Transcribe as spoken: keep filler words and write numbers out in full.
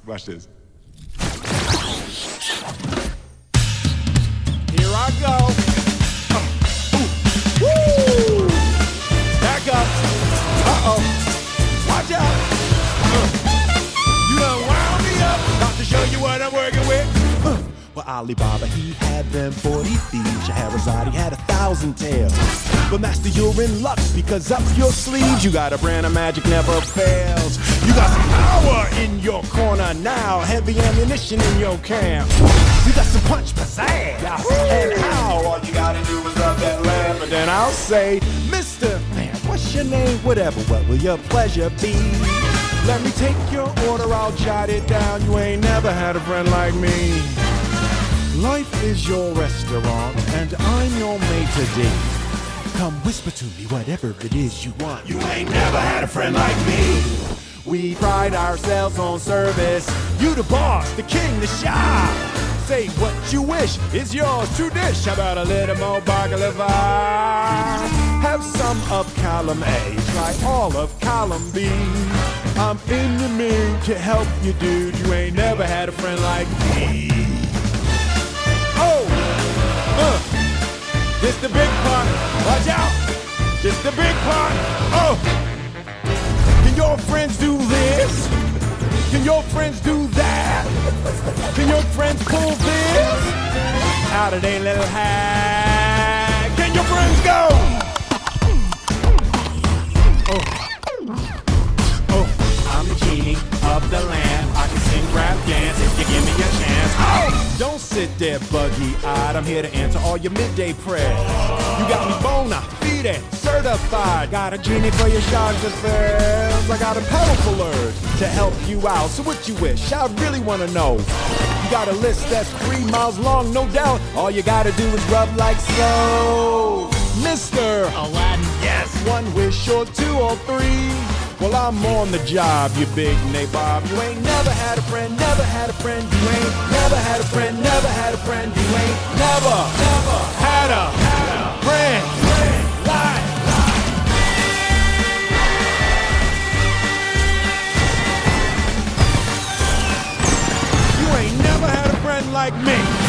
Watch this. Here I go. Uh, ooh, woo! Back up. Uh-oh. Watch out. Uh, you done wound me up. About to show you what I'm working with. Uh, well, Alibaba, he had them forty thieves. Scheherazade, he had a thousand tales. But master, you're in luck, because up your sleeves you got a brand of magic never fails. You got some power in your corner now, heavy ammunition in your camp. You got some punch, pizzazz, and how all you gotta do is rub that lamp. And then I'll say, Mister Man, what's your name? Whatever, what will your pleasure be? Let me take your order, I'll jot it down. You ain't never had a friend like me. Life is your restaurant, and I'm your maitre d'. Come whisper to me whatever it is you want. You ain't never had a friend like me. We pride ourselves on service. You the boss, the king, the shah. Say what you wish is yours to dish. How about a little more baklava? Have some of column A, try all of column B. I'm in the mood to help you, dude. You ain't never had a friend like me. Oh, uh. This the big part, watch out! This the big part, oh! Can your friends do this? Can your friends do that? Can your friends pull this? Out of their little hat? Can your friends go? Oh, oh, I'm the genie of the lamp. I can sing, rap, dance if you give me a chance. Oh! Don't sit there buggy-eyed. I'm here to answer all your midday prayers. You got me bona fide, certified. Got a genie for your charge affairs. I got a pedal full urge to help you out. So what you wish? I really want to know. You got a list that's three miles long, no doubt. All you gotta do is rub like so. Mister Aladdin. Yes, one wish or two or three. Well, I'm on the job, you big nabob. You ain't never had a friend, never had a friend. You ain't never had a friend, never had a friend. You ain't never, never had a, had a friend, friend like, like. You ain't never had a friend like me.